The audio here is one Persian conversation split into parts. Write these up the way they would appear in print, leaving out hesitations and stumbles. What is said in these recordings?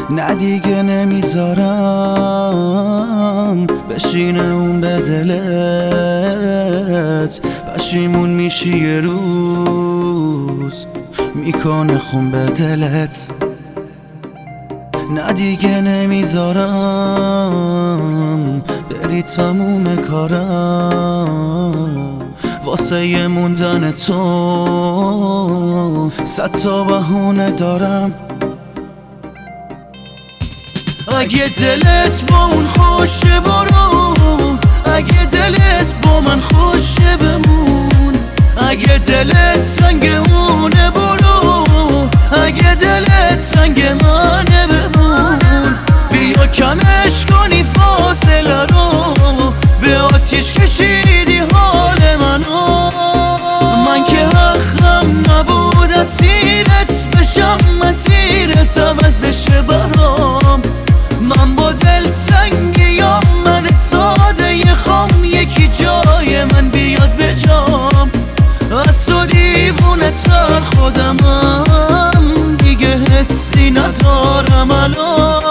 نه دیگه نمیذارم بشینه اون به دلت، پشیمون میشی یه روز میکنه خون به دلت. نه دیگه نمیذارم بری تموم کارم واسه یه موندن تو، 100 تا بهونه دارم. اگه دلت با اون خوشه برو، اگه دلت با من خوشه بمون، اگه دلت سنگ اونه برو، اگه دلت سنگ منه بمون. بیا کمش کنی فاصله رو، به آتیش کشیدی حال منو. من که حقم نبود اسیرت بشم، مسیرت عوض بشه برام. من با دل تنگی یا من ساده خام، یکی جای من بیاد به جام. از تو دیوونه تر خودمم، دیگه حسی ندارم الان.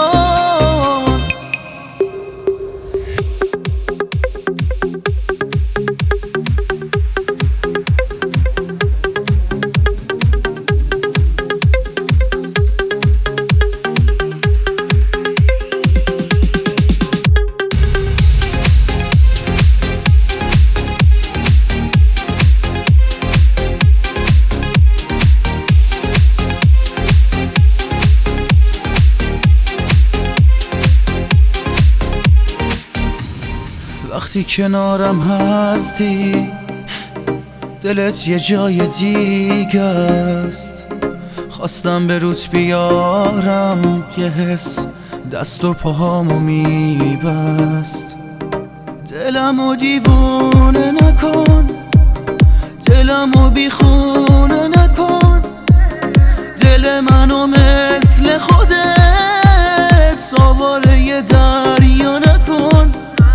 وقتی کنارم هستی دلت یه جای دیگه است، خواستم به روت بیارم یه حس دست و پاهامو میبست. دلمو دیوونه نکن، دلمو بیخونه نکن، دل منو مثل خودت سواره یه دریا نکن.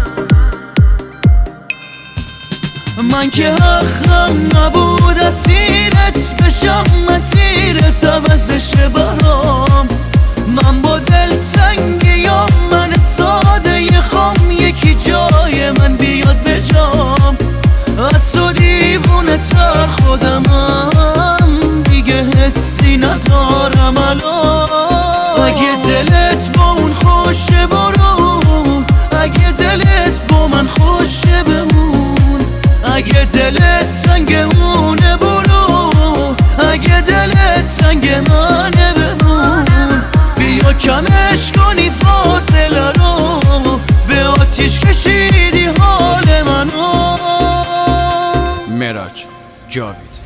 من که حقم نبود اسیرت بشم، مسیرت عوض بشه برام. من با دل تنگی یا من ساده خام، یکی جای من بیاد به جام. از تو دیوونه تر خودمم، دیگه حسی ندارم الان. اگه دلت با اون خوشه برو، اگه دلت با من خوشه بمون، اگه دلت سنگ اونه برو، اگه دلت سنگ منه بمون. بیا کمش کنی فاصله رو، به آتیش کشیدی حال منو. معراج جاوید.